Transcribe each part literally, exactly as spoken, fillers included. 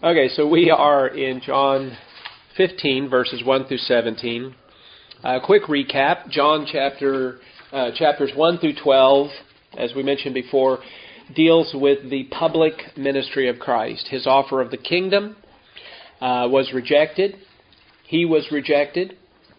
Okay, so we are in John fifteen, verses one through seventeen. A quick recap. John chapter uh, chapters one through twelve, as we mentioned before, deals with the public ministry of Christ. His offer of the kingdom uh, was rejected. He was rejected.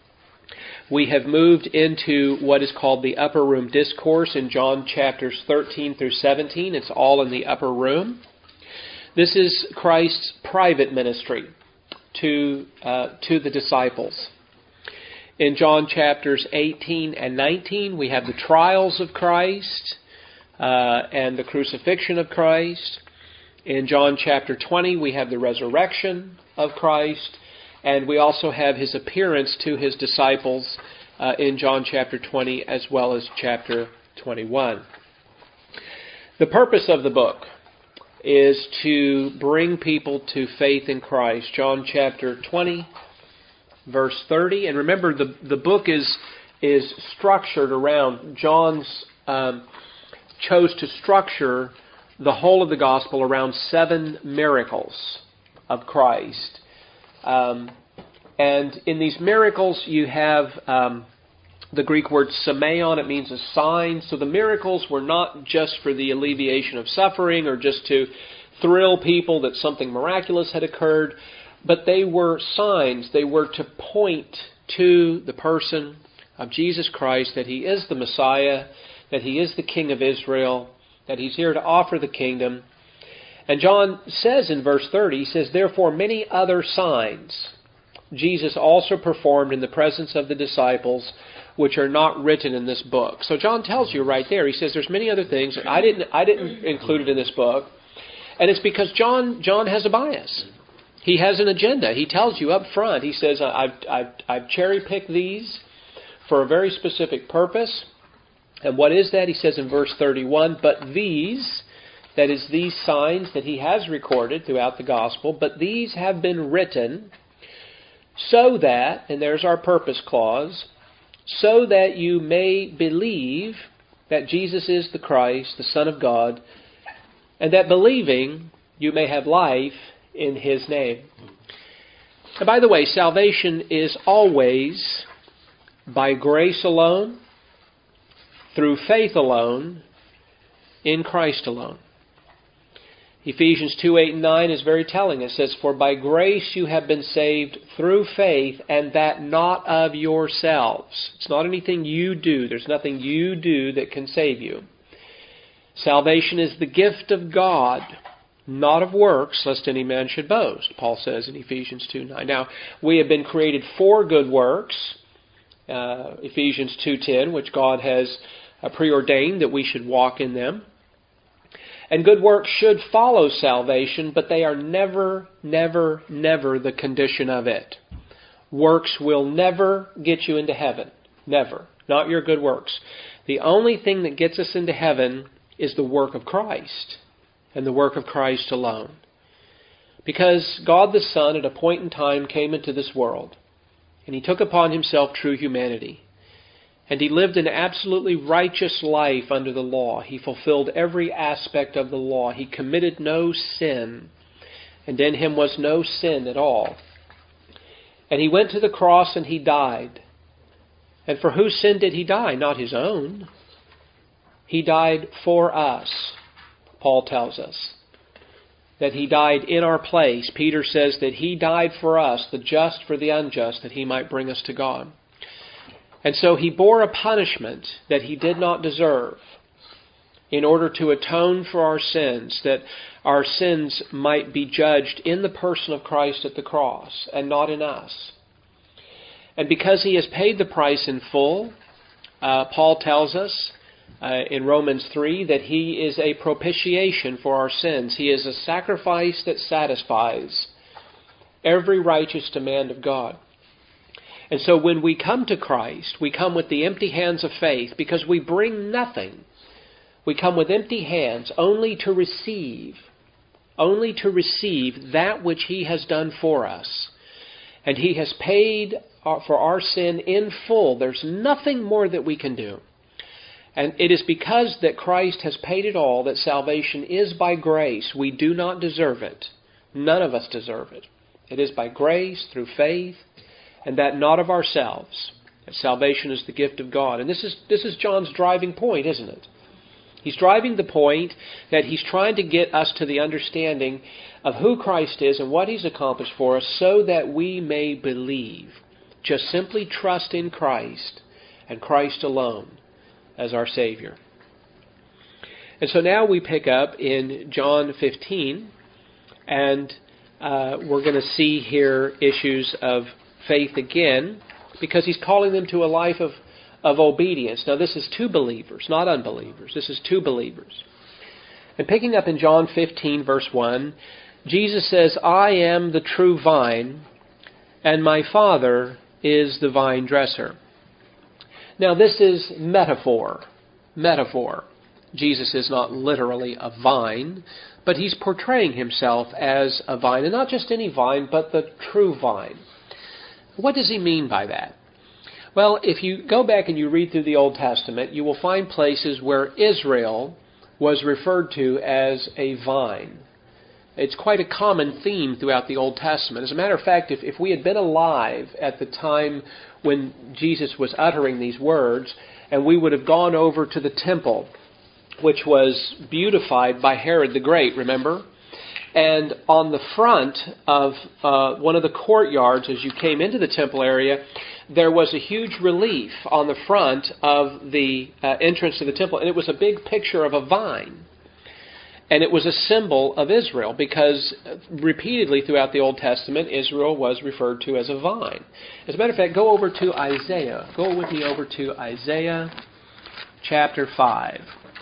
We have moved into what is called the upper room discourse in John chapters thirteen through seventeen. It's all in the upper room. This is Christ's private ministry to uh, to the disciples. In John chapters eighteen and nineteen, we have the trials of Christ uh, and the crucifixion of Christ. In John chapter twenty, we have the resurrection of Christ. And we also have His appearance to His disciples uh, in John chapter twenty as well as chapter twenty-one. The purpose of the book is to bring people to faith in Christ. John chapter twenty, verse thirty. And remember, the, the book is, is structured around, John's um, chose to structure the whole of the gospel around seven miracles of Christ. Um, and in these miracles, you have um, the Greek word semeion. It means a sign. So the miracles were not just for the alleviation of suffering or just to thrill people that something miraculous had occurred, but they were signs. They were to point to the person of Jesus Christ, that He is the Messiah, that He is the King of Israel, that He's here to offer the kingdom. And John says in verse thirty, he says, "Therefore many other signs Jesus also performed in the presence of the disciples, which are not written in this book." So John tells you right there, he says, there's many other things that I didn't I didn't include it in this book. And it's because John John has a bias. He has an agenda. He tells you up front, he says, I've, I've, I've cherry-picked these for a very specific purpose. And what is that? He says in verse thirty-one, "But these," that is, these signs that he has recorded throughout the gospel, "but these have been written so that," and there's our purpose clause, "so that you may believe that Jesus is the Christ, the Son of God, and that believing you may have life in His name." And by the way, salvation is always by grace alone, through faith alone, in Christ alone. Ephesians two, eight and nine is very telling. It says, "For by grace you have been saved through faith, and that not of yourselves." It's not anything you do. There's nothing you do that can save you. Salvation is the gift of God, not of works, lest any man should boast, Paul says in Ephesians two, nine. Now, we have been created for good works, uh, Ephesians two, ten, which God has uh, preordained that we should walk in them. And good works should follow salvation, but they are never, never, never the condition of it. Works will never get you into heaven. Never. Not your good works. The only thing that gets us into heaven is the work of Christ, and the work of Christ alone. Because God the Son at a point in time came into this world, and He took upon Himself true humanity. And He lived an absolutely righteous life under the law. He fulfilled every aspect of the law. He committed no sin. And in Him was no sin at all. And He went to the cross and He died. And for whose sin did He die? Not His own. He died for us, Paul tells us. That He died in our place. Peter says that He died for us, the just for the unjust, that He might bring us to God. And so He bore a punishment that He did not deserve in order to atone for our sins, that our sins might be judged in the person of Christ at the cross and not in us. And because He has paid the price in full, uh, Paul tells us uh, in Romans three that He is a propitiation for our sins. He is a sacrifice that satisfies every righteous demand of God. And so when we come to Christ, we come with the empty hands of faith because we bring nothing. We come with empty hands only to receive, only to receive that which He has done for us. And He has paid for our sin in full. There's nothing more that we can do. And it is because that Christ has paid it all that salvation is by grace. We do not deserve it. None of us deserve it. It is by grace, through faith, and that not of ourselves. That salvation is the gift of God. And this is this is John's driving point, isn't it? He's driving the point that he's trying to get us to the understanding of who Christ is and what He's accomplished for us so that we may believe. Just simply trust in Christ and Christ alone as our Savior. And so now we pick up in John fifteen, and uh, we're going to see here issues of faith again, because he's calling them to a life of, of obedience. Now this is to believers, not unbelievers. This is to believers. And picking up in John fifteen, verse one, Jesus says, I am the true vine, and my Father is the vine dresser. Now this is metaphor. Metaphor. Jesus is not literally a vine, but he's portraying himself as a vine, and not just any vine, but the true vine. What does he mean by that? Well, if you go back and you read through the Old Testament, you will find places where Israel was referred to as a vine. It's quite a common theme throughout the Old Testament. As a matter of fact, if, if we had been alive at the time when Jesus was uttering these words, and we would have gone over to the temple, which was beautified by Herod the Great, remember? And on the front of uh, one of the courtyards, as you came into the temple area, there was a huge relief on the front of the uh, entrance to the temple. And it was a big picture of a vine. And it was a symbol of Israel, because repeatedly throughout the Old Testament, Israel was referred to as a vine. As a matter of fact, go over to Isaiah. Go with me over to Isaiah chapter five.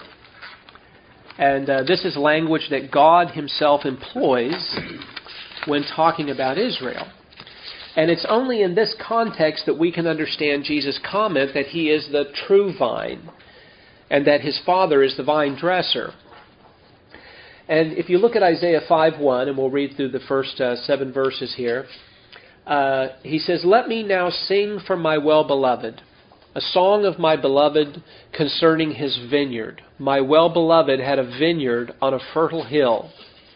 And uh, this is language that God Himself employs when talking about Israel. And it's only in this context that we can understand Jesus' comment that He is the true vine and that His Father is the vine dresser. And if you look at Isaiah five one, and we'll read through the first uh, seven verses here, uh, he says, Let me now sing for my well-beloved, a song of my beloved concerning his vineyard. My well-beloved had a vineyard on a fertile hill.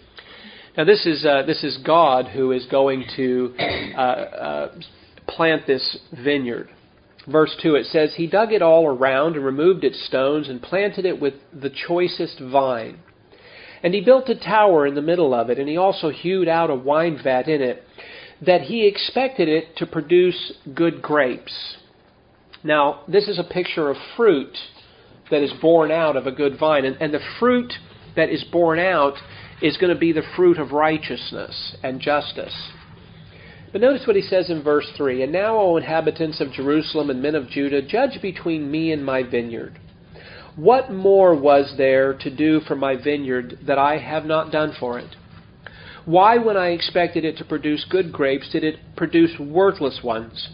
Now this is uh, this is God who is going to uh, uh, plant this vineyard. Verse two, it says, He dug it all around and removed its stones and planted it with the choicest vine. And he built a tower in the middle of it, and he also hewed out a wine vat in it, that he expected it to produce good grapes. Now, this is a picture of fruit that is born out of a good vine. And, and the fruit that is born out is going to be the fruit of righteousness and justice. But notice what he says in verse three. And now, O inhabitants of Jerusalem and men of Judah, judge between me and my vineyard. What more was there to do for my vineyard that I have not done for it? Why, when I expected it to produce good grapes, did it produce worthless ones?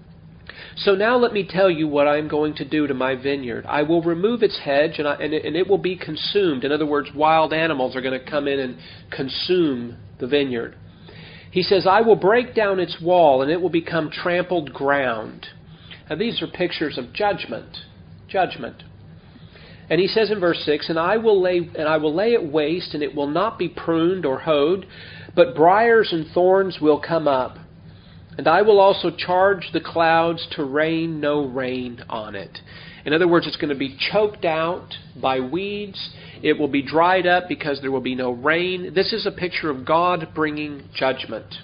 So now let me tell you what I am going to do to my vineyard. I will remove its hedge, and, I, and, it, and it will be consumed. In other words, wild animals are going to come in and consume the vineyard. He says, I will break down its wall, and it will become trampled ground. Now these are pictures of judgment. Judgment. And he says in verse six, and I will lay and I will lay it waste, and it will not be pruned or hoed, but briars and thorns will come up. And I will also charge the clouds to rain no rain on it. In other words, it's going to be choked out by weeds. It will be dried up because there will be no rain. This is a picture of God bringing judgment.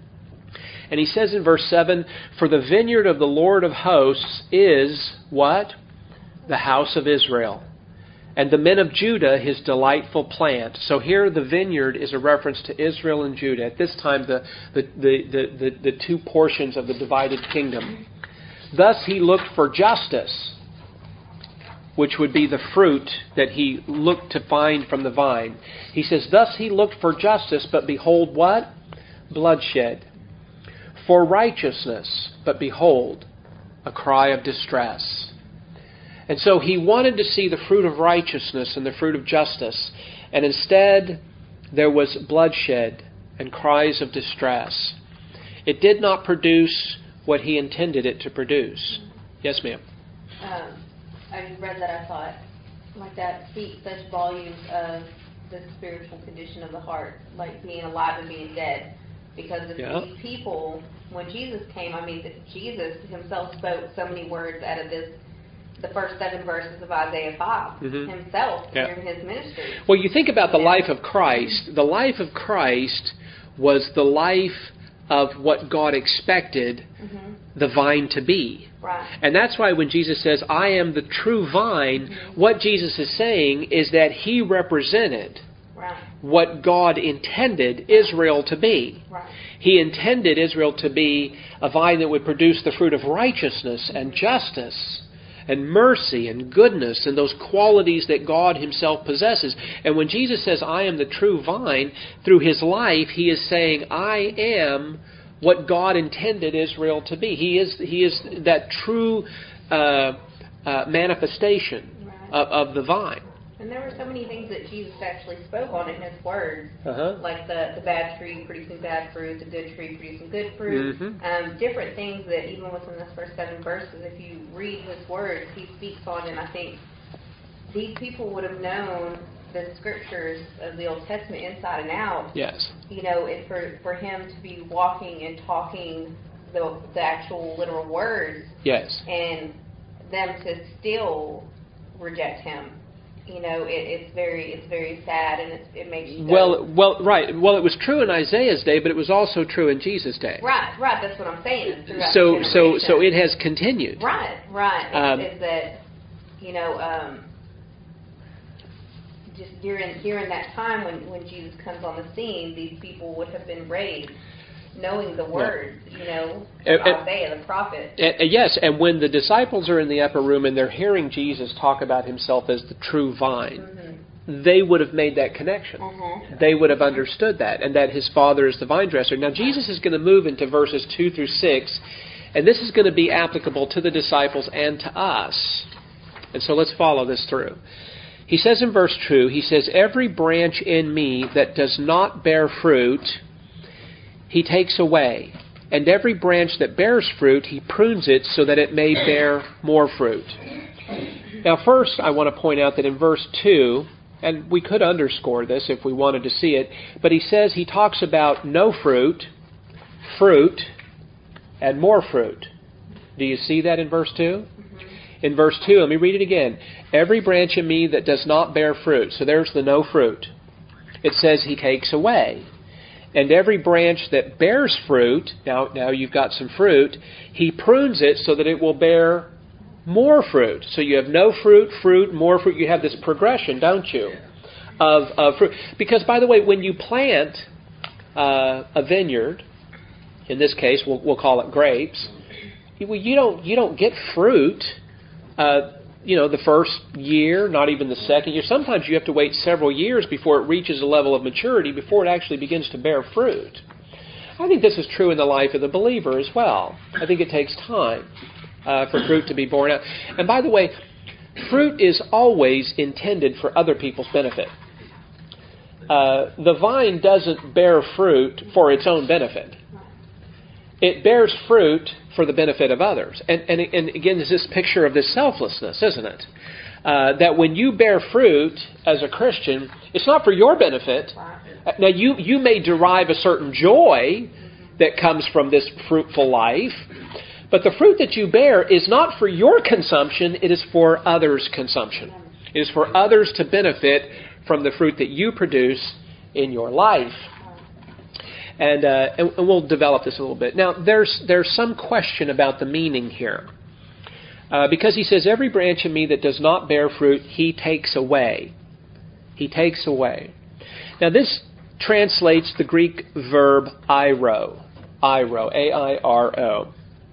And he says in verse seven, for the vineyard of the Lord of hosts is what? The house of Israel. And the men of Judah, his delightful plant. So here the vineyard is a reference to Israel and Judah. At this time, the, the, the, the, the, the two portions of the divided kingdom. Thus he looked for justice, which would be the fruit that he looked to find from the vine. He says, thus he looked for justice, but behold what? Bloodshed. For righteousness, but behold, a cry of distress. And so he wanted to see the fruit of righteousness and the fruit of justice. And instead, there was bloodshed and cries of distress. It did not produce what he intended it to produce. Yes, ma'am? Um, I read that, I thought, like that speaks such volumes of the spiritual condition of the heart, like being alive and being dead. Because if yeah. these people, when Jesus came, I mean, Jesus himself spoke so many words out of this, the first seven verses of Isaiah five, mm-hmm. himself yeah. during his ministry. Well, you think about the yeah. life of Christ. The life of Christ was the life of what God expected mm-hmm. the vine to be. Right. And that's why when Jesus says, I am the true vine, mm-hmm. what Jesus is saying is that he represented right. what God intended Israel to be. Right. He intended Israel to be a vine that would produce the fruit of righteousness and justice and mercy and goodness and those qualities that God himself possesses. And when Jesus says, I am the true vine, through his life, he is saying, I am what God intended Israel to be. He is he is that true uh, uh, manifestation right. of, of the vine. And there were so many things that Jesus actually spoke on in his words, uh-huh. like the, the bad tree producing bad fruit, the good tree producing good fruit, mm-hmm. um, different things that even within the first seven verses, if you read his words, he speaks on. And I think these people would have known the scriptures of the Old Testament inside and out. Yes. You know, and for, for him to be walking and talking the, the actual literal words. Yes. And them to still reject him. You know, it, it's very, it's very sad, and it's, it makes you go, well, well, right. Well, it was true in Isaiah's day, but it was also true in Jesus' day. Right, right. That's what I'm saying. So, so, so it has continued. Right, right. Um, is that, you know, um, just during during that time when, when Jesus comes on the scene, these people would have been raised, knowing the words, yeah. you know, of uh, Isaiah, the prophet. Uh, yes, and when the disciples are in the upper room and they're hearing Jesus talk about himself as the true vine, mm-hmm. they would have made that connection. Mm-hmm. They would have understood that, and that his Father is the vine dresser. Now, Jesus is going to move into verses two through six, and this is going to be applicable to the disciples and to us. And so let's follow this through. He says in verse two, he says, every branch in me that does not bear fruit, he takes away, and every branch that bears fruit, he prunes it so that it may bear more fruit. Now first, I want to point out that in verse two, and we could underscore this if we wanted to see it, but he says, he talks about no fruit, fruit, and more fruit. Do you see that in verse two? In verse two, let me read it again. Every branch in me that does not bear fruit. So there's the no fruit. It says he takes away. And every branch that bears fruit, now, now you've got some fruit, he prunes it so that it will bear more fruit. So you have no fruit, fruit, more fruit. You have this progression, don't you, of, of fruit. Because, by the way, when you plant uh, a vineyard, in this case, we'll, we'll call it grapes, you, you don't you don't get fruit, uh, you know, the first year, not even the second year. Sometimes you have to wait several years before it reaches a level of maturity, before it actually begins to bear fruit. I think this is true in the life of the believer as well. I think it takes time uh, for fruit to be borne out. And by the way, fruit is always intended for other people's benefit. Uh, the vine doesn't bear fruit for its own benefit. It bears fruit for the benefit of others. And, and, and again, there's this picture of this selflessness, isn't it? Uh, that when you bear fruit as a Christian, it's not for your benefit. Now, you, you may derive a certain joy that comes from this fruitful life, but the fruit that you bear is not for your consumption, it is for others' consumption. It is for others to benefit from the fruit that you produce in your life. And, uh, and we'll develop this a little bit. Now, there's there's some question about the meaning here. Uh, because he says, every branch in me that does not bear fruit, he takes away. He takes away. Now, this translates the Greek verb airo. Airo. A I R O.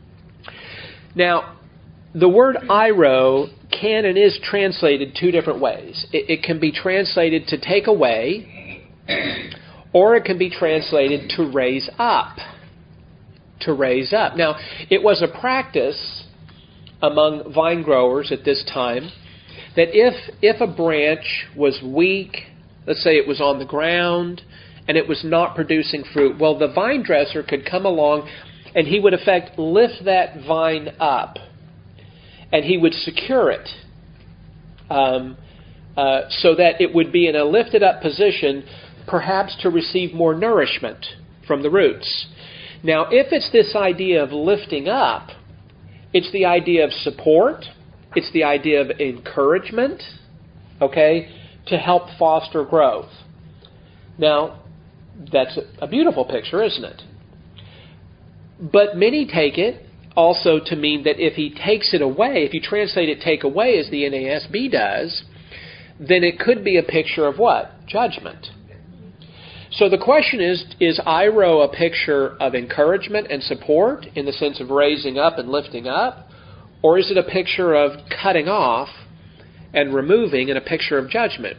Now, the word airo can and is translated two different ways. It, it can be translated to take away, or it can be translated to raise up. To raise up. Now, it was a practice among vine growers at this time that if if a branch was weak, let's say it was on the ground and it was not producing fruit, well, the vine dresser could come along and he would, in effect, lift that vine up and he would secure it um, uh, so that it would be in a lifted up position, perhaps to receive more nourishment from the roots. Now, if it's this idea of lifting up, it's the idea of support, it's the idea of encouragement, okay, to help foster growth. Now, that's a beautiful picture, isn't it? But many take it also to mean that if he takes it away, if you translate it take away as the N A S B does, then it could be a picture of what? Judgment. So the question is, is Iro a picture of encouragement and support in the sense of raising up and lifting up? Or is it a picture of cutting off and removing and a picture of judgment?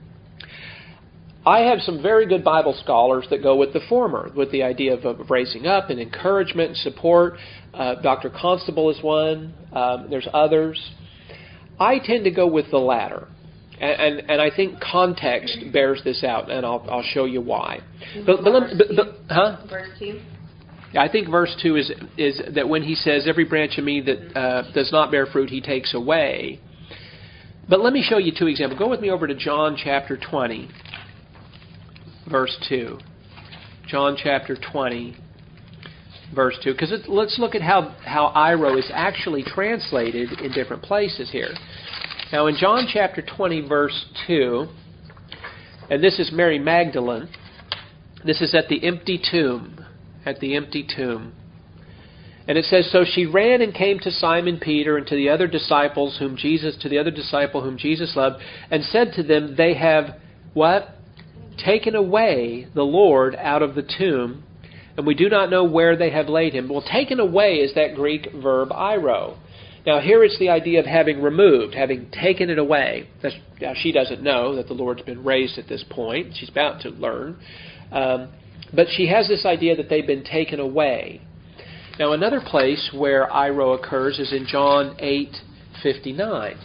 I have some very good Bible scholars that go with the former, with the idea of, of raising up and encouragement and support. Uh, Doctor Constable is one. Um, there's others. I tend to go with the latter. And, and, and I think context bears this out, and I'll, I'll show you why. But, but, let, but, but huh? Verse two. I think verse two is is that when he says, "Every branch of me that uh, does not bear fruit, he takes away." But let me show you two examples. Go with me over to John chapter twenty, verse two. John chapter twenty, verse two. Because let's look at how how Iro is actually translated in different places here. Now, in John chapter twenty, verse two, and this is Mary Magdalene. This is at the empty tomb. At the empty tomb. And it says, "So she ran and came to Simon Peter and to the other disciples whom Jesus, to the other disciple whom Jesus loved, and said to them, they have," what? "Taken away the Lord out of the tomb, and we do not know where they have laid him." Well, taken away is that Greek verb iro. Now, here it's the idea of having removed, having taken it away. That's, now, she doesn't know that the Lord's been raised at this point. She's about to learn. Um, but she has this idea that they've been taken away. Now, another place where iro occurs is in John eight fifty-nine.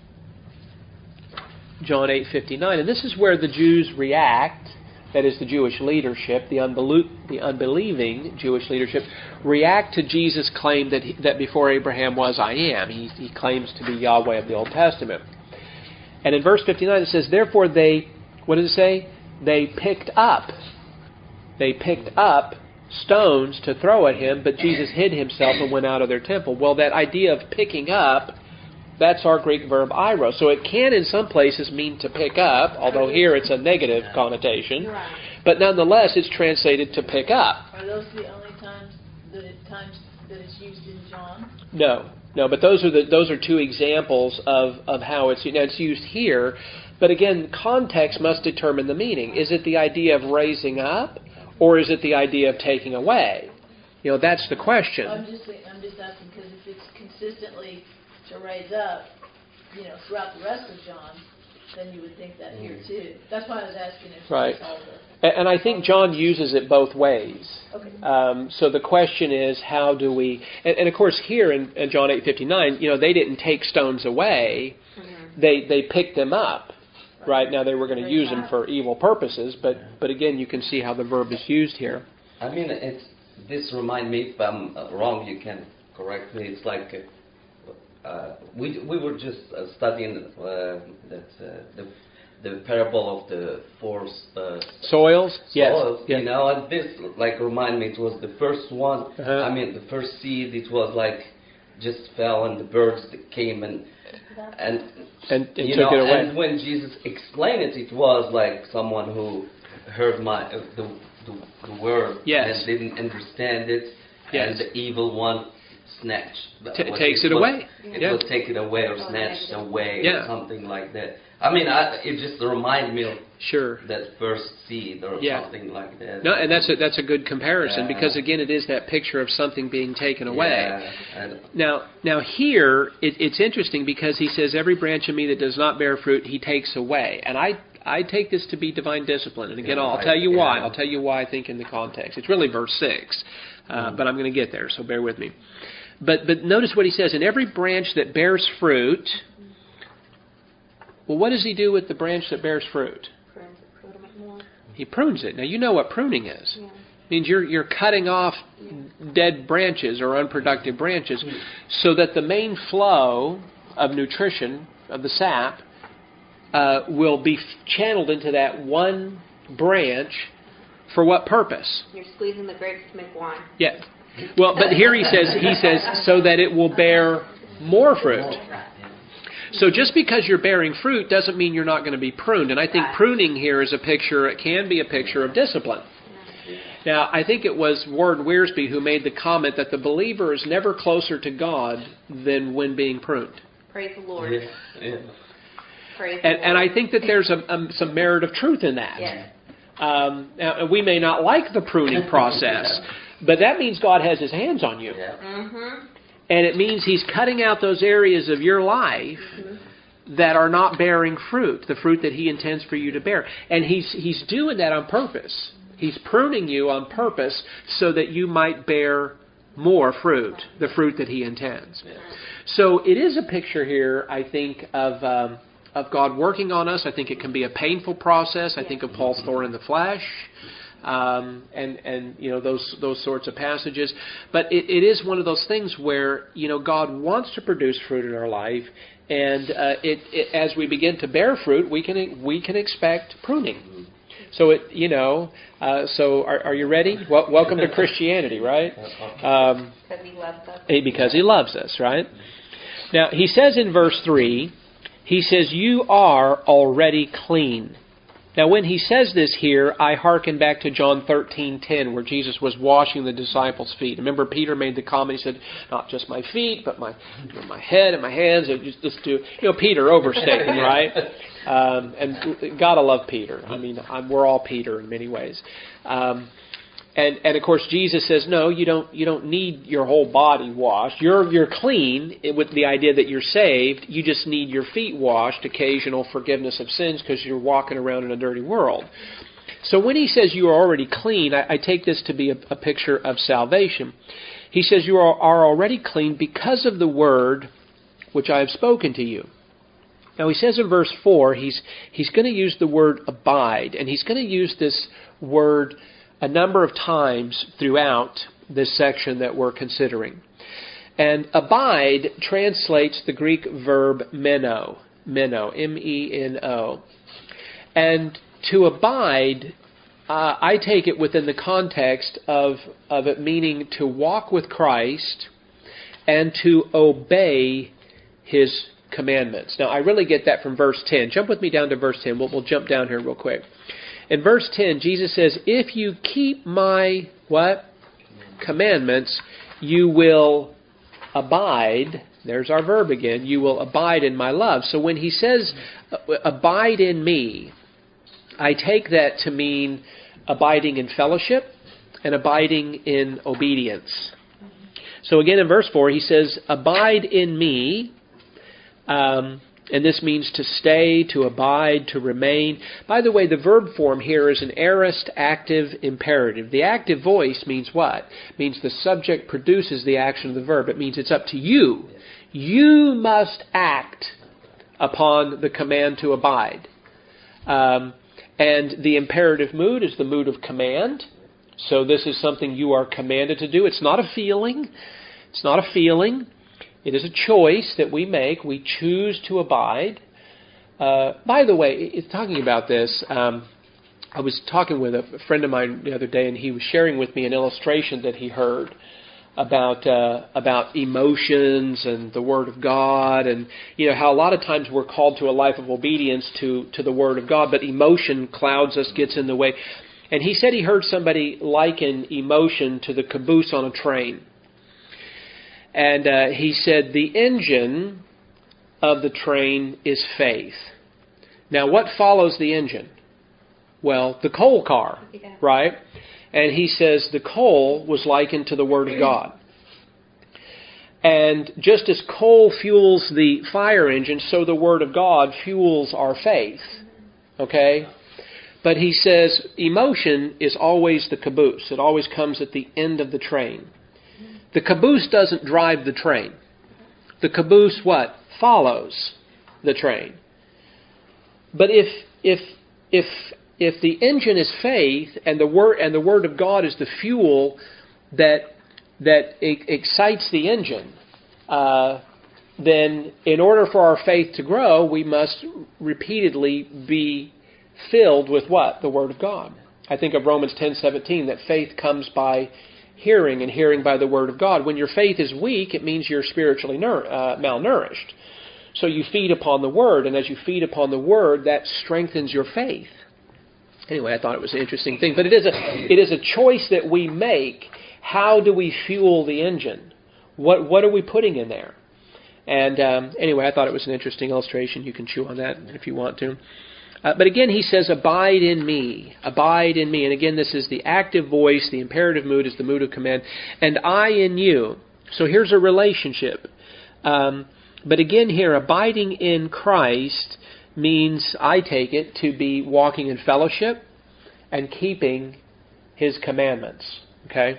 John eight fifty-nine. And this is where the Jews react, that is the Jewish leadership, the, unbelu- the unbelieving Jewish leadership, react to Jesus' claim that he, that before Abraham was, I am. He, he claims to be Yahweh of the Old Testament. And in verse fifty-nine it says, "Therefore they," what does it say? "They picked up. They picked up stones to throw at him, but Jesus hid himself and went out of their temple." Well, that idea of picking up, that's our Greek verb iro. So it can in some places mean to pick up, although here it's a negative connotation. Right. But nonetheless, it's translated to pick up. Are those the only times that it, times that it's used in John? No, no. But those are the those are two examples of, of how it's now it's used here. But again, context must determine the meaning. Is it the idea of raising up, or is it the idea of taking away? You know, that's the question. I'm just I'm just asking because if it's consistently to raise up, you know, throughout the rest of John, then you would think that here too. That's why I was asking if right. it's all the... And I think John uses it both ways. Okay. Um, so the question is, how do we... And, and of course, here in, in John eight fifty-nine, you know, they didn't take stones away. Mm-hmm. They they picked them up. Right. Now, they were going to use them for evil purposes, but, but again, you can see how the verb is used here. I mean, it's this reminds me, if I'm wrong, you can correct me. It's like... Uh, we we were just uh, studying uh, that uh, the the parable of the four uh, soils. Yes. Soils, yes. You know, and this like remind me. It was the first one. Uh-huh. I mean, the first seed. It was like just fell, and the birds that came and and and, and you took know, it away. And when Jesus explained it, it was like someone who heard my uh, the, the the word yes. and didn't understand it, yes. and the evil one snatched. T- takes it, it was, away. It yeah. was take it away or snatched away yeah. or something like that. I mean, I, it just reminded me of sure. that first seed or yeah. something like that. No, and that's a, that's a good comparison yeah. because, again, it is that picture of something being taken away. Yeah. Now, now here, it, it's interesting because he says, "Every branch of me that does not bear fruit, he takes away." And I I take this to be divine discipline. And again, yeah, I'll I, tell you why. yeah. I'll tell you why I think in the context. It's really verse six, uh, mm. but I'm going to get there, so bear with me. But but notice what he says, "In every branch that bears fruit," well, what does he do with the branch that bears fruit? He prunes it. Now, you know what pruning is. Yeah. It means you're you're cutting off dead branches or unproductive branches so that the main flow of nutrition, of the sap, uh, will be channeled into that one branch for what purpose? You're squeezing the grapes to make wine. Yeah. Well, but here he says, he says, so that it will bear more fruit. So just because you're bearing fruit doesn't mean you're not going to be pruned. And I think pruning here is a picture, it can be a picture of discipline. Now, I think it was Ward Wiersbe who made the comment that the believer is never closer to God than when being pruned. Praise the Lord. Yeah. Yeah. Praise And, the Lord. and I think that there's a, um, some merit of truth in that. Yes. Um, now, we may not like the pruning process, but that means God has His hands on you. Yeah. Mm-hmm. And it means He's cutting out those areas of your life Mm-hmm. that are not bearing fruit, the fruit that He intends for you to bear. And He's He's doing that on purpose. He's pruning you on purpose so that you might bear more fruit, the fruit that He intends. Yeah. So it is a picture here, I think, of um, of God working on us. I think it can be a painful process. I think of Paul's thorn in the flesh. Um, and, and, you know, those those sorts of passages. But it, it is one of those things where, you know, God wants to produce fruit in our life. And uh, it, it, as we begin to bear fruit, we can we can expect pruning. So, it you know, uh, so are, are you ready? Well, welcome to Christianity, right? Um, Because He loves us. because He loves us, right? Now, He says in verse three, He says, you are already clean. Now, when He says this here, I hearken back to John thirteen ten, where Jesus was washing the disciples' feet. Remember, Peter made the comment, he said, not just my feet, but my you know, my head and my hands. And just, just do, you know, Peter overstating, right? Um, and gotta love Peter. I mean, I'm, we're all Peter in many ways. Um, and and of course, Jesus says, no, you don't you don't need your whole body washed. You're you're clean with the idea that you're saved. You just need your feet washed, occasional forgiveness of sins, because you're walking around in a dirty world. So when He says you are already clean, I, I take this to be a, a picture of salvation. He says you are, are already clean because of the word which I have spoken to you. Now He says in verse four, he's he's going to use the word abide, and He's going to use this word a number of times throughout this section that we're considering. And abide translates the Greek verb meno, meno, M E N O. And to abide, uh, I take it within the context of, of it meaning to walk with Christ and to obey His commandments. Now, I really get that from verse ten. Jump with me down to verse ten. We'll, we'll jump down here real quick. In verse ten, Jesus says, if you keep my, what? Commandments, you will abide. There's our verb again. You will abide in my love. So when He says, abide in me, I take that to mean abiding in fellowship and abiding in obedience. So again in verse four, He says, abide in me. Um, and this means to stay, to abide, to remain. By the way, the verb form here is an aorist active imperative. The active voice means what? It means the subject produces the action of the verb. It means it's up to you. You must act upon the command to abide. Um, and the imperative mood is the mood of command. So this is something you are commanded to do. It's not a feeling. It's not a feeling. It is a choice that we make. We choose to abide. Uh, by the way, talking about this, um, I was talking with a friend of mine the other day, and he was sharing with me an illustration that he heard about uh, about emotions and the Word of God, and you know how a lot of times we're called to a life of obedience to to the Word of God, but emotion clouds us, gets in the way. And he said he heard somebody liken emotion to the caboose on a train. And uh, he said the engine of the train is faith. Now, what follows the engine? Well, the coal car, Yeah. right? And he says the coal was likened to the Word of God. And just as coal fuels the fire engine, so the Word of God fuels our faith. Okay? But he says emotion is always the caboose. It always comes at the end of the train. The caboose doesn't drive the train. The caboose, what? Follows the train. But if if if if the engine is faith and the word and the Word of God is the fuel that that excites the engine, uh, then in order for our faith to grow, we must repeatedly be filled with what? The Word of God. I think of Romans ten seventeen, that faith comes by hearing, and hearing by the Word of God. When your faith is weak, it means you're spiritually nour- uh, malnourished. So you feed upon the Word, and as you feed upon the Word, that strengthens your faith. Anyway, I thought it was an interesting thing. But it is a it is a choice that we make. How do we fuel the engine? What what are we putting in there? And um, anyway, I thought it was an interesting illustration. You can chew on that if you want to. Uh, but again, he says, abide in me, abide in me. And again, this is the active voice. The imperative mood is the mood of command. And I in you. So here's a relationship. Um, but again here, abiding in Christ means, I take it, to be walking in fellowship and keeping His commandments. Okay?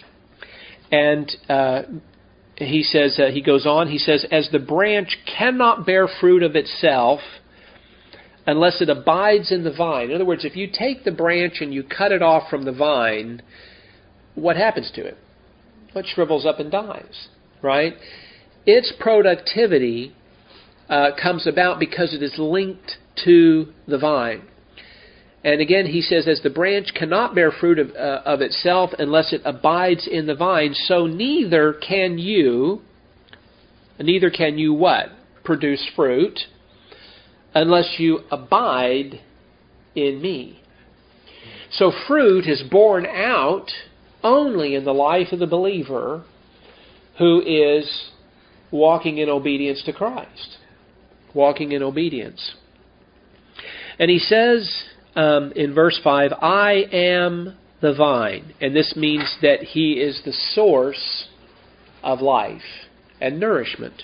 And uh, he says, uh, he goes on, he says, as the branch cannot bear fruit of itself unless it abides in the vine. In other words, if you take the branch and you cut it off from the vine, what happens to it? Well, it shrivels up and dies, right? Its productivity uh, comes about because it is linked to the vine. And again, he says, as the branch cannot bear fruit of, uh, of itself unless it abides in the vine, so neither can you, neither can you what? Produce fruit unless you abide in me. So fruit is born out only in the life of the believer who is walking in obedience to Christ. Walking in obedience. And he says um, in verse five, I am the vine. And this means that He is the source of life and nourishment.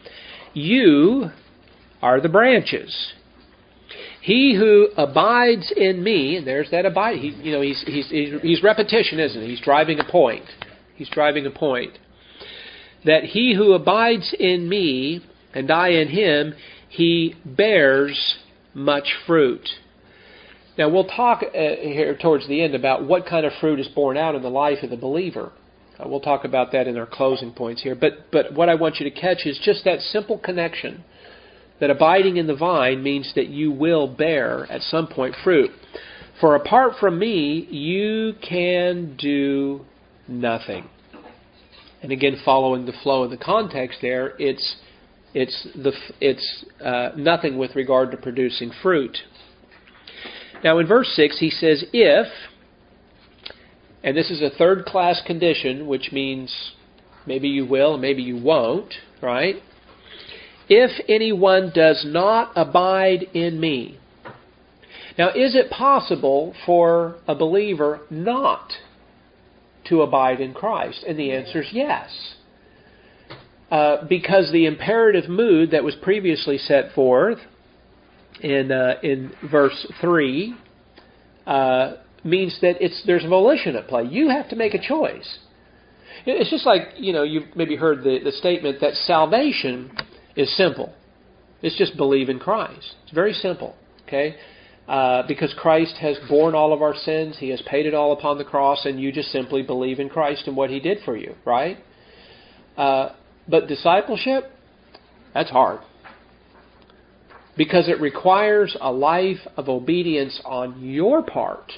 You are the branches. He who abides in me, and there's that abide. He, you know, he's he's he's repetition, isn't he? He's driving a point. He's driving a point. That he who abides in me and I in him, he bears much fruit. Now we'll talk uh, here towards the end about what kind of fruit is born out in the life of the believer. Uh, we'll talk about that in our closing points here. But but what I want you to catch is just that simple connection. That abiding in the vine means that you will bear at some point fruit. For apart from me, you can do nothing. And again, following the flow of the context there, it's it's the it's uh, nothing with regard to producing fruit. Now in verse six, he says, if, and this is a third class condition, which means maybe you will and maybe you won't, right? If anyone does not abide in me. Now, is it possible for a believer not to abide in Christ? And the answer is yes. Uh, because the imperative mood that was previously set forth in uh, in verse three uh, means that it's there's volition at play. You have to make a choice. It's just like, you know, you've maybe heard the, the statement that salvation is simple. It's just believe in Christ. It's very simple, okay? Uh, because Christ has borne all of our sins. He has paid it all upon the cross, and you just simply believe in Christ and what He did for you, right? Uh, but discipleship, that's hard. Because it requires a life of obedience on your part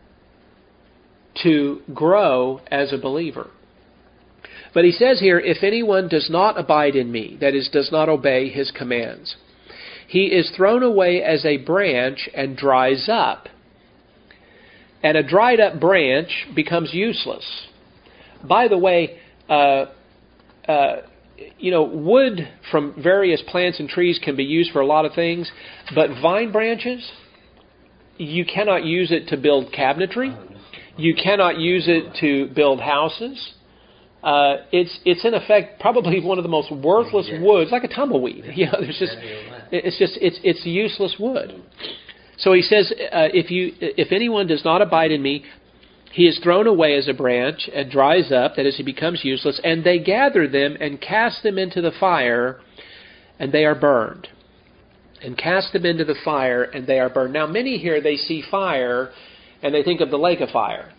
to grow as a believer. But he says here, if anyone does not abide in me, that is, does not obey His commands, he is thrown away as a branch and dries up. And a dried up branch becomes useless. By the way, uh, uh, you know, wood from various plants and trees can be used for a lot of things, but vine branches, you cannot use it to build cabinetry. You cannot use it to build houses. Uh, it's it's in effect probably one of the most worthless yeah. woods, like a tumbleweed. You know, there's just it's just it's it's useless wood. So he says, uh, if you if anyone does not abide in me, he is thrown away as a branch and dries up. That is, he becomes useless. And they gather them and cast them into the fire, and they are burned. And cast them into the fire, and they are burned. Now, many here they see fire, and they think of the lake of fire.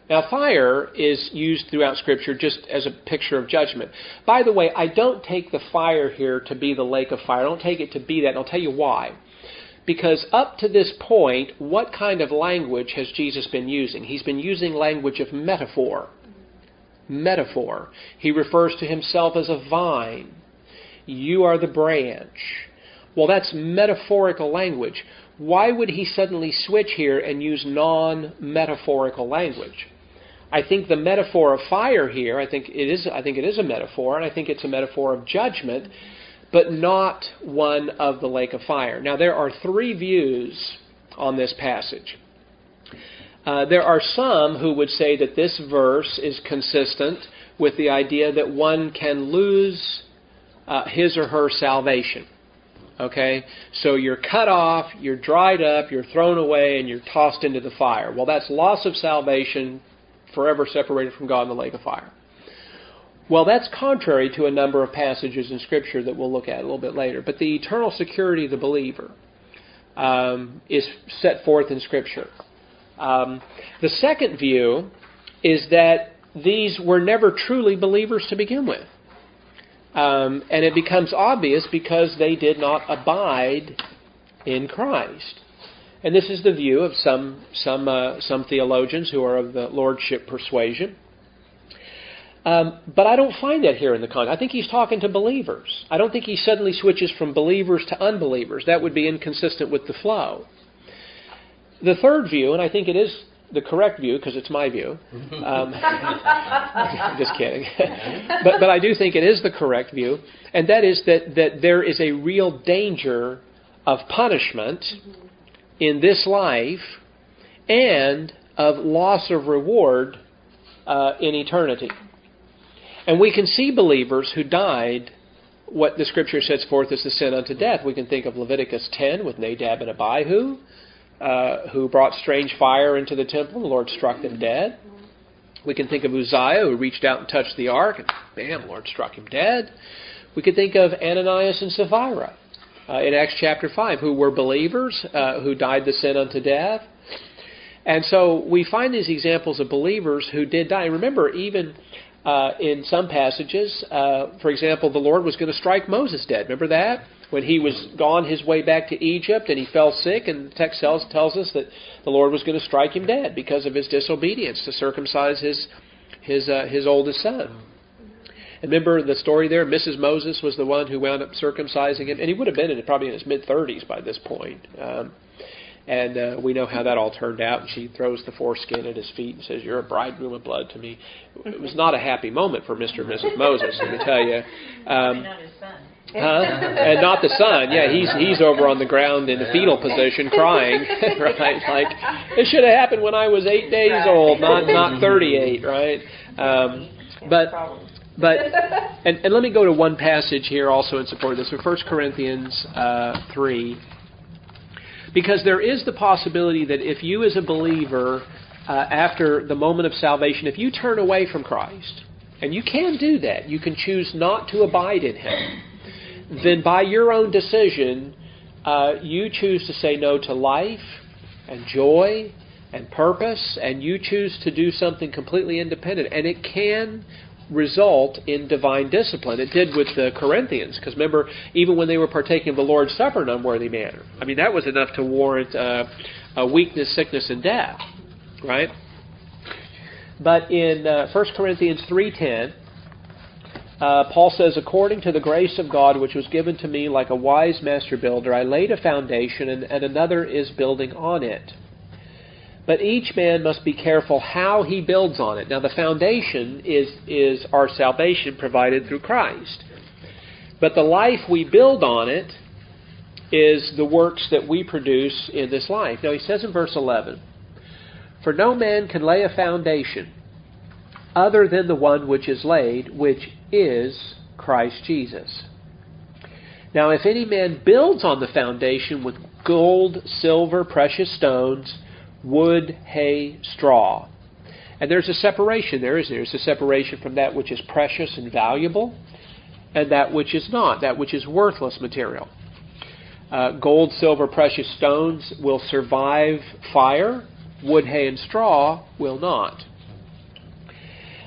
Now, fire is used throughout Scripture just as a picture of judgment. By the way, I don't take the fire here to be the lake of fire. I don't take it to be that, and I'll tell you why. Because up to this point, what kind of language has Jesus been using? He's been using language of metaphor. Metaphor. He refers to himself as a vine. You are the branch. Well, that's metaphorical language. Why would he suddenly switch here and use non-metaphorical language? I think the metaphor of fire here, I think it is I think it is a metaphor, and I think it's a metaphor of judgment, but not one of the lake of fire. Now, there are three views on this passage. Uh, there are some who would say that this verse is consistent with the idea that one can lose uh, his or her salvation. Okay? So you're cut off, you're dried up, you're thrown away, and you're tossed into the fire. Well, that's loss of salvation, forever separated from God in the lake of fire. Well, that's contrary to a number of passages in Scripture that we'll look at a little bit later. But the eternal security of the believer um, is set forth in Scripture. Um, the second view is that these were never truly believers to begin with. Um, and it becomes obvious because they did not abide in Christ. And this is the view of some some uh, some theologians who are of the Lordship persuasion. Um, but I don't find that here in the context. I think he's talking to believers. I don't think he suddenly switches from believers to unbelievers. That would be inconsistent with the flow. The third view, and I think it is the correct view because it's my view. Um, just kidding. but but I do think it is the correct view, and that is that, that there is a real danger of punishment in this life and of loss of reward uh, in eternity. And we can see believers who died what the Scripture sets forth as the sin unto death. We can think of Leviticus ten with Nadab and Abihu, uh, who brought strange fire into the temple. The Lord struck them dead. We can think of Uzziah, who reached out and touched the ark, and bam, the Lord struck him dead. We could think of Ananias and Sapphira uh, in Acts chapter five, who were believers, uh, who died the sin unto death. And so we find these examples of believers who did die. Remember, even uh, in some passages, uh, for example, the Lord was going to strike Moses dead. Remember that? When he was gone his way back to Egypt and he fell sick, and the text tells, tells us that the Lord was going to strike him dead because of his disobedience to circumcise his his uh, his oldest son. And remember the story there? Missus Moses was the one who wound up circumcising him, and he would have been in probably in his mid-thirties by this point. Um, And uh, we know how that all turned out. And she throws the foreskin at his feet and says, "You're a bridegroom of blood to me." It was not a happy moment for Mister and Missus Moses, let me tell you. Um, not his son. Huh? And not the son. Yeah, he's he's over on the ground in a fetal position crying. Right? Like, it should have happened when I was eight days old, not not thirty-eight, right? Um, but but and, and let me go to one passage here also in support of this. So First Corinthians uh, three. Because there is the possibility that if you as a believer, uh, after the moment of salvation, if you turn away from Christ, and you can do that, you can choose not to abide in Him, then by your own decision, uh, you choose to say no to life and joy and purpose, and you choose to do something completely independent. And it can result in divine discipline. It did with the Corinthians, because remember, even when they were partaking of the Lord's Supper in an unworthy manner, I mean, that was enough to warrant uh, a weakness, sickness, and death, right? But in uh, First Corinthians three ten, uh, Paul says, "According to the grace of God which was given to me like a wise master builder, I laid a foundation, and, and another is building on it. But each man must be careful how he builds on it." Now, the foundation is, is our salvation provided through Christ. But the life we build on it is the works that we produce in this life. Now, he says in verse eleven, "For no man can lay a foundation other than the one which is laid, which is Christ Jesus. Now, if any man builds on the foundation with gold, silver, precious stones, wood, hay, straw." And there's a separation there, isn't there? There's a separation from that which is precious and valuable and that which is not, that which is worthless material. Uh, gold, silver, precious stones will survive fire. Wood, hay, and straw will not.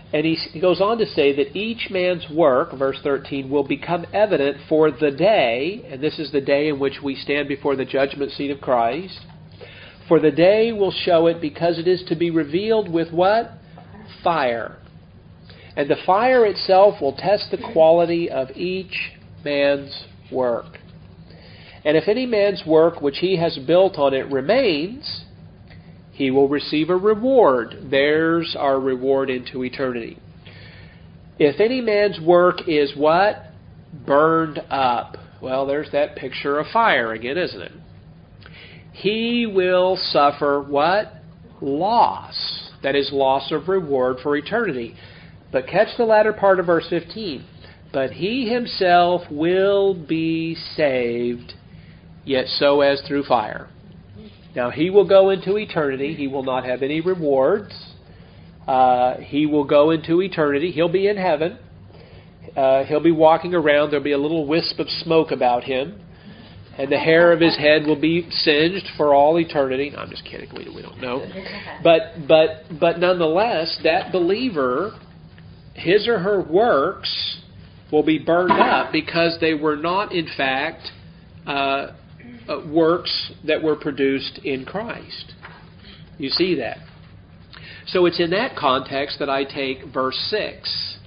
And he, he goes on to say that each man's work, verse thirteen, will become evident for the day, and this is the day in which we stand before the judgment seat of Christ. For the day will show it, because it is to be revealed with what? Fire. And the fire itself will test the quality of each man's work. And if any man's work which he has built on it remains, he will receive a reward. There's our reward into eternity. If any man's work is what? Burned up. Well, there's that picture of fire again, isn't it? He will suffer what? Loss. That is, loss of reward for eternity. But catch the latter part of verse fifteen. But he himself will be saved, yet so as through fire. Now, he will go into eternity. He will not have any rewards. Uh, he will go into eternity. He'll be in heaven. Uh, he'll be walking around. There'll be a little wisp of smoke about him. And the hair of his head will be singed for all eternity. No, I'm just kidding. We, we don't know. But, but, but nonetheless, that believer, his or her works will be burned up because they were not, in fact, uh, Uh, works that were produced in Christ. You see that. So it's in that context that I take verse six.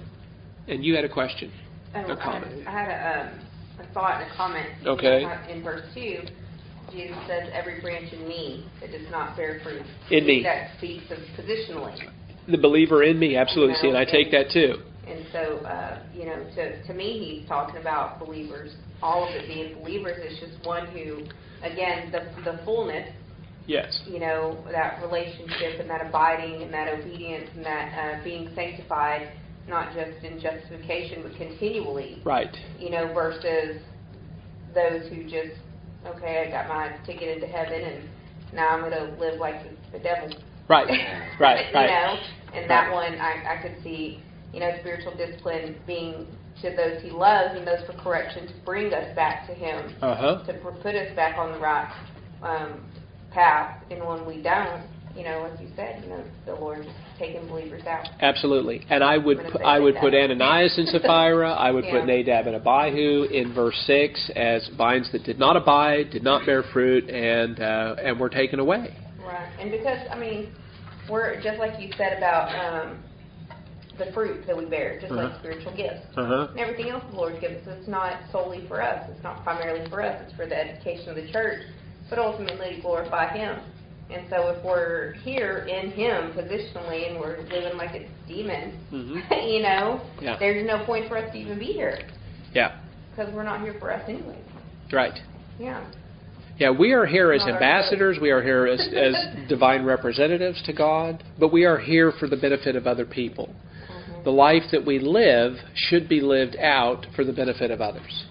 And you had a question, oh, a comment. I had a, um, a thought and a comment. Okay. In verse two, Jesus says, every branch in me that does not bear fruit. In me. That speaks of positionally. The believer in me, absolutely. See, and I take that too. And so, uh, you know, to, to me, he's talking about believers. All of it being believers. It's just one who, again, the the fullness. Yes. You know, that relationship and that abiding and that obedience and that uh, being sanctified, not just in justification, but continually. Right. You know, versus those who just, okay, I got my ticket into heaven and now I'm going to live like the, the devil. Right. Right. you right. know, and that right. one I, I could see, you know, spiritual discipline being to those he loves, he knows for correction to bring us back to him, uh-huh. to put us back on the right um, path. And when we don't, you know, as you said, you know, the Lord just taking believers out. Absolutely. And I would pu- I would put Ananias and Sapphira, I would yeah. put Nadab and Abihu in verse six as vines that did not abide, did not bear fruit, and uh, and were taken away. Right. And because, I mean, we're, just like you said about um, the fruit that we bear, just uh-huh. like spiritual gifts. Uh-huh. And everything else the Lord gives us, it's not solely for us. It's not primarily for us. It's for the edification of the church, but ultimately to glorify Him. And so if we're here in Him positionally and we're living like it's demons, mm-hmm. you know, yeah. there's no point for us to even be here. Yeah. Because we're not here for us anyway. Right. Yeah. Yeah, we are here as ambassadors. We are here as, as divine representatives to God, but we are here for the benefit of other people. Mm-hmm. The life that we live should be lived out for the benefit of others.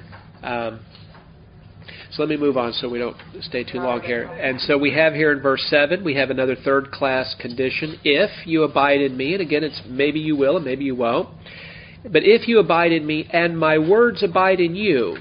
Um, so let me move on so we don't stay too long here. And so we have here in verse seven, we have another third class condition. If you abide in me, and again, it's maybe you will and maybe you won't, but if you abide in me and my words abide in you.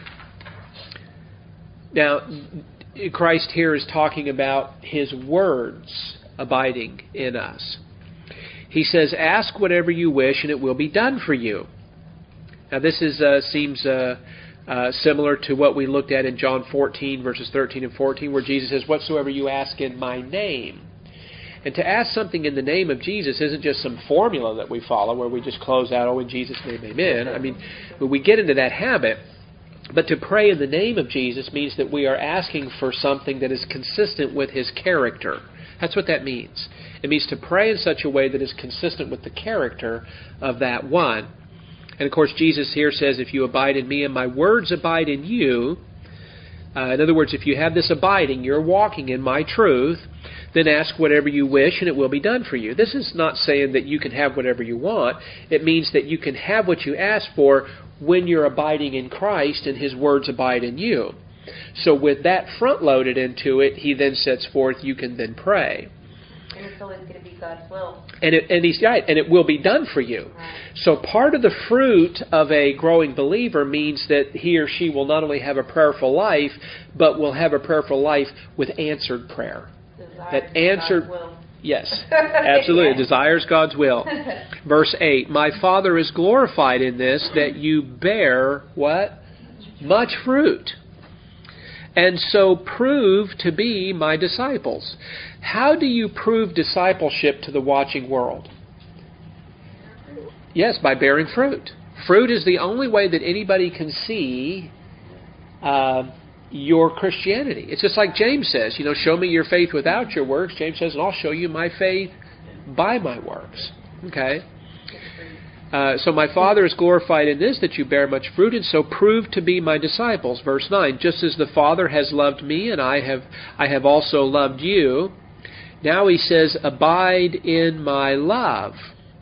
Now, Christ here is talking about His words abiding in us. He says, ask whatever you wish and it will be done for you. Now this is uh, seems uh, uh, similar to what we looked at in John fourteen, verses thirteen and fourteen, where Jesus says, whatsoever you ask in my name. And to ask something in the name of Jesus isn't just some formula that we follow where we just close out, oh, in Jesus' name, amen. I mean, when we get into that habit, but to pray in the name of Jesus means that we are asking for something that is consistent with His character. That's what that means. It means to pray in such a way that is consistent with the character of that one. And of course, Jesus here says, if you abide in me and my words abide in you, uh, in other words, if you have this abiding, you're walking in my truth, then ask whatever you wish and it will be done for you. This is not saying that you can have whatever you want. It means that you can have what you ask for when you're abiding in Christ and His words abide in you. So with that front-loaded into it, He then sets forth, you can then pray. And it's always going to be God's will. And it, and he's right, and it will be done for you. Right. So part of the fruit of a growing believer means that he or she will not only have a prayerful life, but will have a prayerful life with answered prayer. Desire that answered, Yes, absolutely. It desires God's will. Verse eight, my Father is glorified in this, that you bear, what? Much fruit. And so prove to be my disciples. How do you prove discipleship to the watching world? Yes, by bearing fruit. Fruit is the only way that anybody can see uh, your Christianity. It's just like James says, you know, show me your faith without your works. James says, and I'll show you my faith by my works. Okay? Uh, so my Father is glorified in this, that you bear much fruit, and so prove to be my disciples. Verse nine, just as the Father has loved me, and I have I have also loved you. Now he says, abide in my love.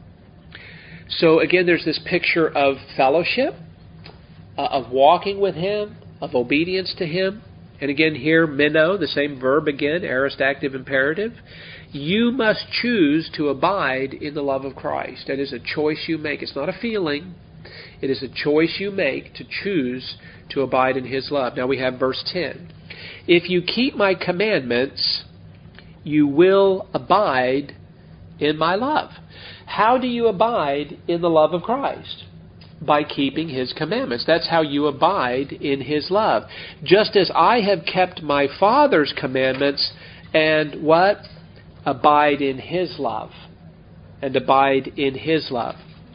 So again, there's this picture of fellowship, uh, of walking with Him, of obedience to Him. And again here, meno, the same verb again, aorist active imperative. You must choose to abide in the love of Christ. That is a choice you make. It's not a feeling. It is a choice you make to choose to abide in His love. Now we have verse ten. If you keep my commandments, you will abide in my love. How do you abide in the love of Christ? By keeping His commandments. That's how you abide in His love. Just as I have kept my Father's commandments and what? Abide in His love. And abide in His love.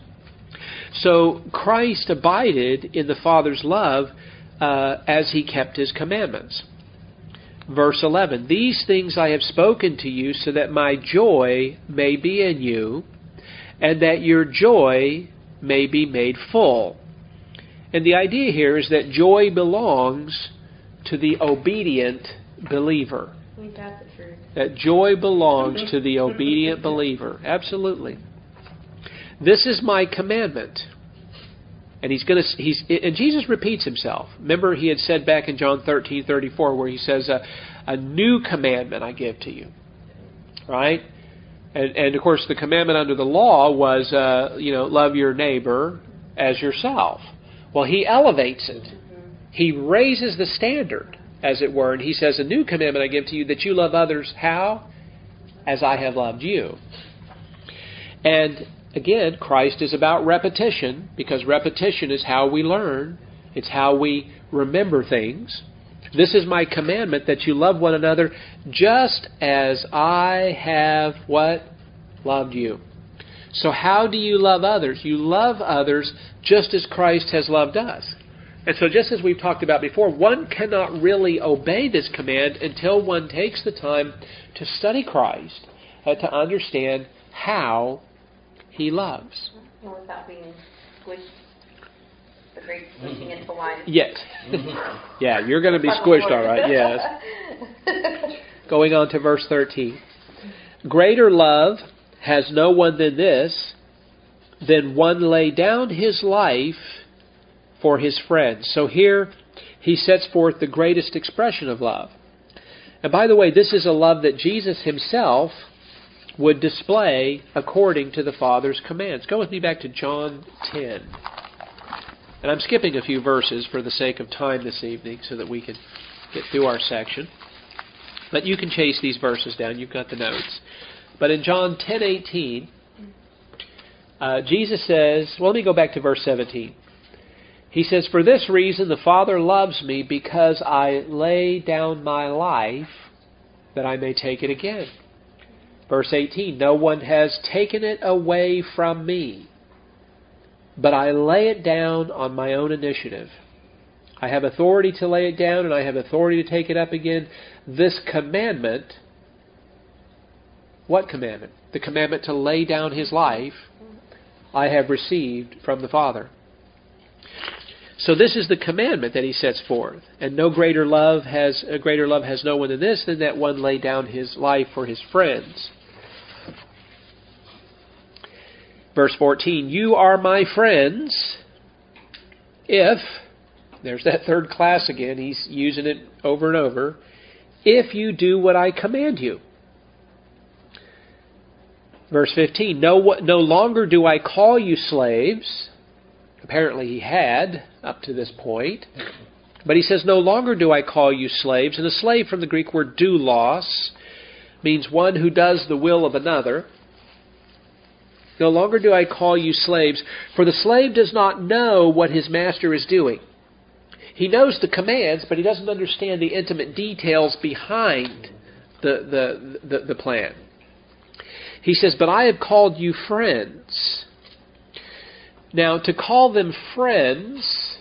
So Christ abided in the Father's love uh, as He kept His commandments. Verse eleven, these things I have spoken to you so that my joy may be in you, and that your joy may be made full. And the idea here is that joy belongs to the obedient believer. That's the truth. That joy belongs to the obedient believer. Absolutely. This is my commandment. And he's going to. He's and Jesus repeats himself. Remember, he had said back in John thirteen thirty-four, where he says, "A, a new commandment I give to you." Right. And, and of course, the commandment under the law was, uh, you know, love your neighbor as yourself. Well, he elevates it. He raises the standard, as it were, and he says, "A new commandment I give to you, that you love others how? As I have loved you." And again, Christ is about repetition, because repetition is how we learn. It's how we remember things. This is my commandment, that you love one another just as I have what? Loved you. So how do you love others? You love others just as Christ has loved us. And so just as we've talked about before, one cannot really obey this command until one takes the time to study Christ, uh, to understand how He loves. And without being squished, the great squishing into line. Yes. Yeah, you're going to be squished, all right, yes. Going on to verse thirteen. Greater love has no one than this, than one lay down his life for his friends. So here he sets forth the greatest expression of love. And by the way, this is a love that Jesus Himself would display according to the Father's commands. Go with me back to John ten. And I'm skipping a few verses for the sake of time this evening so that we can get through our section. But you can chase these verses down. You've got the notes. But in John ten eighteen, uh, Jesus says, well, let me go back to verse seventeen. He says, "For this reason the Father loves me, because I lay down my life that I may take it again." Verse eighteen, "No one has taken it away from me, but I lay it down on my own initiative. I have authority to lay it down, and I have authority to take it up again. This commandment," what commandment? The commandment to lay down His life, "I have received from the Father." So this is the commandment that He sets forth. And no greater love has a greater love has no one than this, than that one lay down his life for his friends. Verse fourteen, "You are my friends if," there's that third class again, he's using it over and over, "if you do what I command you." Verse fifteen, no, no longer do I call you slaves." Apparently he had up to this point. But he says, "No longer do I call you slaves." And a slave from the Greek word doulos means one who does the will of another. No longer do I call you slaves, for the slave does not know what his master is doing. He knows the commands, but he doesn't understand the intimate details behind the, the, the, the plan. He says, but I have called you friends. Now, to call them friends,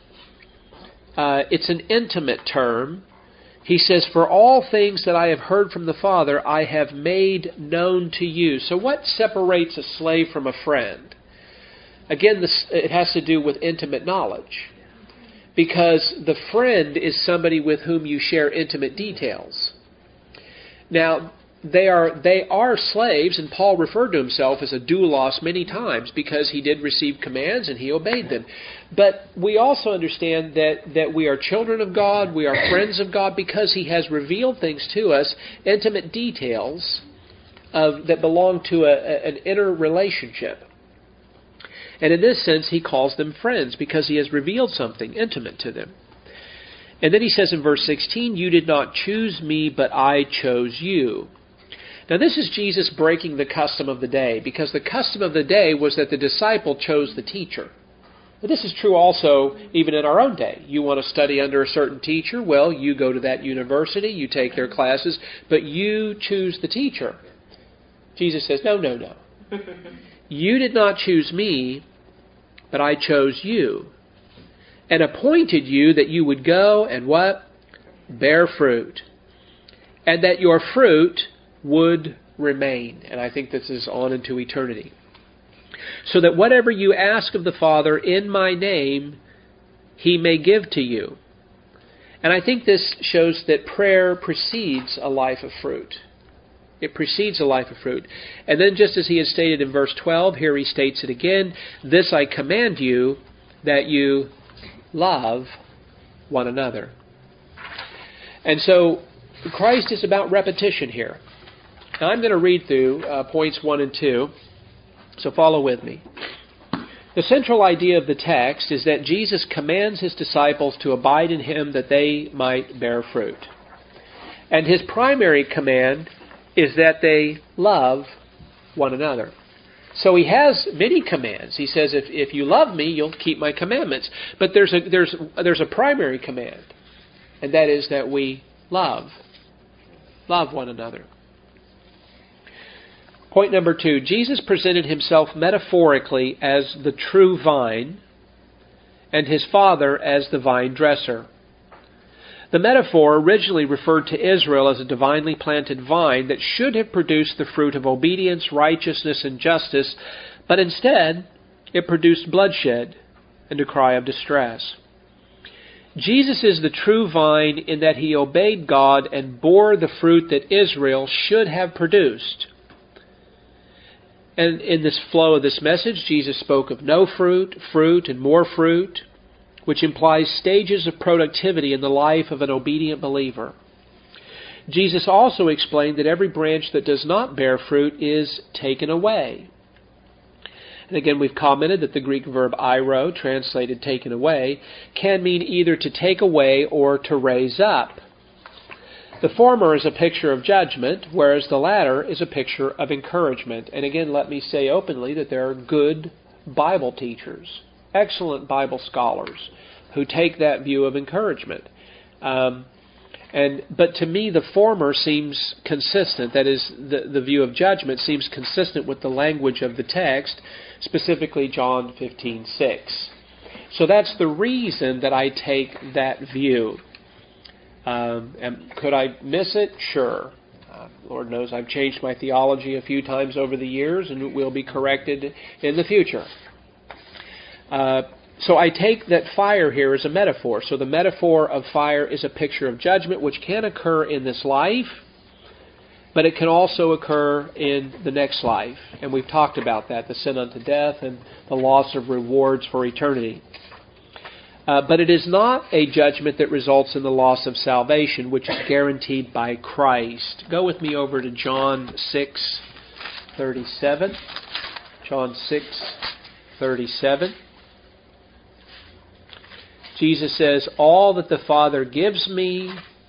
uh, it's an intimate term. He says, for all things that I have heard from the Father, I have made known to you. So what separates a slave from a friend? Again, this, it has to do with intimate knowledge. Because the friend is somebody with whom you share intimate details. Now, they are they are slaves, and Paul referred to himself as a doulos many times because he did receive commands and he obeyed them. But we also understand that, that we are children of God, we are friends of God because He has revealed things to us, intimate details of that belong to a, a, an inner relationship. And in this sense, He calls them friends because He has revealed something intimate to them. And then He says in verse sixteen, you did not choose me, but I chose you. Now this is Jesus breaking the custom of the day, because the custom of the day was that the disciple chose the teacher. But this is true also even in our own day. You want to study under a certain teacher, well, you go to that university, you take their classes, but you choose the teacher. Jesus says, no, no, no. You did not choose me, but I chose you, and appointed you that you would go and what? Bear fruit. And that your fruit would remain. And I think this is on into eternity. So that whatever you ask of the Father in my name, He may give to you. And I think this shows that prayer precedes a life of fruit. It precedes a life of fruit. And then just as He has stated in verse twelve, here He states it again, this I command you, that you love one another. And so Christ is about repetition here. Now I'm going to read through uh, points one and two, so follow with me. The central idea of the text is that Jesus commands His disciples to abide in Him that they might bear fruit. And His primary command is that they love one another. So He has many commands. He says, if, if you love me, you'll keep my commandments. But there's a, there's, there's a primary command, and that is that we love. Love one another. Point number two, Jesus presented Himself metaphorically as the true vine and His Father as the vine dresser. The metaphor originally referred to Israel as a divinely planted vine that should have produced the fruit of obedience, righteousness, and justice, but instead it produced bloodshed and a cry of distress. Jesus is the true vine in that He obeyed God and bore the fruit that Israel should have produced. And in this flow of this message, Jesus spoke of no fruit, fruit, and more fruit, which implies stages of productivity in the life of an obedient believer. Jesus also explained that every branch that does not bear fruit is taken away. And again, we've commented that the Greek verb airo, translated taken away, can mean either to take away or to raise up. The former is a picture of judgment, whereas the latter is a picture of encouragement. And again, let me say openly that there are good Bible teachers, excellent Bible scholars, who take that view of encouragement. Um, and but to me, the former seems consistent. That is, the, the view of judgment seems consistent with the language of the text, specifically John fifteen six. So that's the reason that I take that view. Um, and could I miss it? Sure. Uh, Lord knows I've changed my theology a few times over the years, and it will be corrected in the future. Uh, so I take that fire here as a metaphor. So the metaphor of fire is a picture of judgment, which can occur in this life, but it can also occur in the next life. And we've talked about that, the sin unto death and the loss of rewards for eternity. Uh, but it is not a judgment that results in the loss of salvation, which is guaranteed by Christ. Go with me over to John six thirty-seven. John six thirty-seven. Jesus says, all that the Father gives me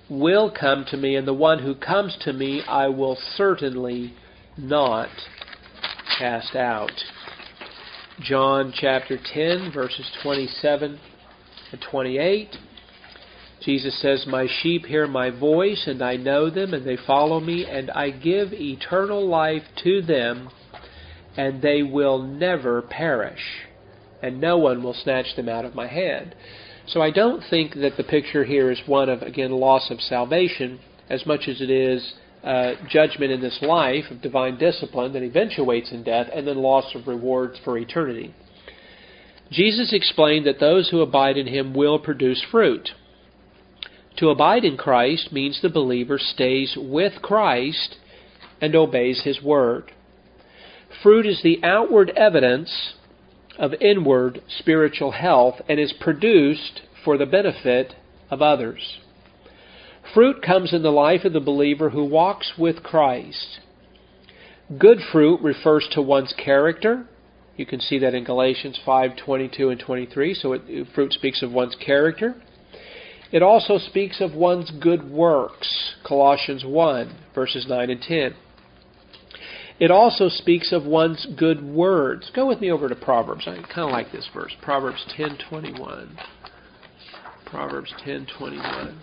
will come to me, and the one who comes to me I will certainly not cast out. John chapter ten, verses twenty-seven and twenty-eight. Jesus says, "My sheep hear my voice, and I know them, and they follow me, and I give eternal life to them, and they will never perish, and no one will snatch them out of my hand." So I don't think that the picture here is one of, again, loss of salvation, as much as it is uh, judgment in this life of divine discipline that eventuates in death, and then loss of rewards for eternity. Jesus explained that those who abide in Him will produce fruit. To abide in Christ means the believer stays with Christ and obeys His Word. Fruit is the outward evidence of inward spiritual health and is produced for the benefit of others. Fruit comes in the life of the believer who walks with Christ. Good fruit refers to one's character. You can see that in Galatians five twenty-two and twenty-three. So it, fruit speaks of one's character. It also speaks of one's good works. Colossians one, verses nine and ten. It also speaks of one's good words. Go with me over to Proverbs. I kind of like this verse. Proverbs ten twenty-one. Proverbs ten twenty-one.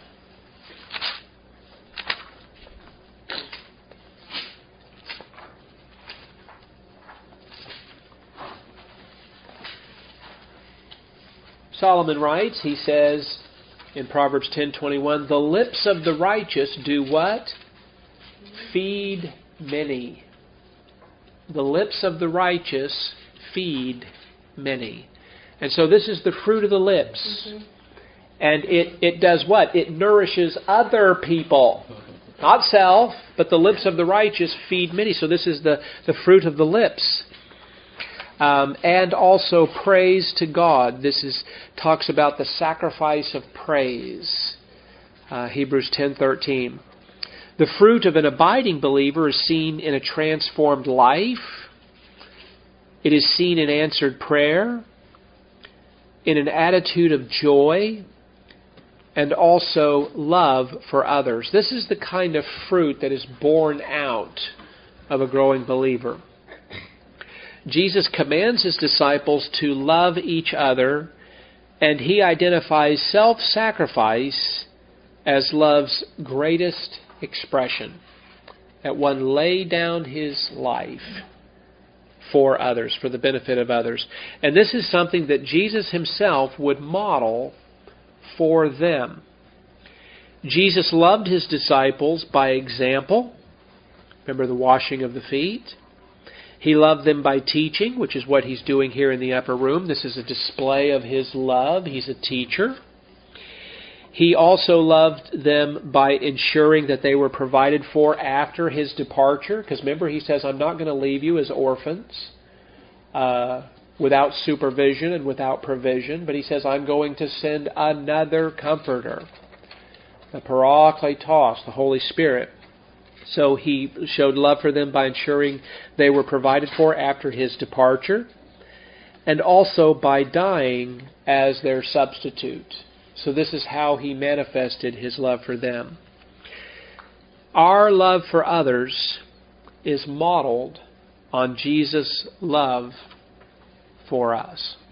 Solomon writes, he says in Proverbs ten twenty-one, "The lips of the righteous do what? Feed many." The lips of the righteous feed many. And so this is the fruit of the lips. Mm-hmm. And it, it does what? It nourishes other people. Not self, but the lips of the righteous feed many. So this is the, the fruit of the lips. Um, and also praise to God. This is talks about the sacrifice of praise. Uh, Hebrews ten thirteen. The fruit of an abiding believer is seen in a transformed life. It is seen in answered prayer, in an attitude of joy, and also love for others. This is the kind of fruit that is born out of a growing believer. Jesus commands His disciples to love each other, and He identifies self-sacrifice as love's greatest expression, that one lay down his life for others, for the benefit of others. And this is something that Jesus Himself would model for them. Jesus loved His disciples by example. Remember the washing of the feet? He loved them by teaching, which is what He's doing here in the upper room. This is a display of His love. He's a teacher. He also loved them by ensuring that they were provided for after His departure. Because remember, He says, "I'm not going to leave you as orphans uh, without supervision and without provision." But He says, "I'm going to send another Comforter, the Parakletos, the Holy Spirit." So He showed love for them by ensuring they were provided for after His departure, and also by dying as their substitute. So this is how He manifested His love for them. Our love for others is modeled on Jesus' love for us.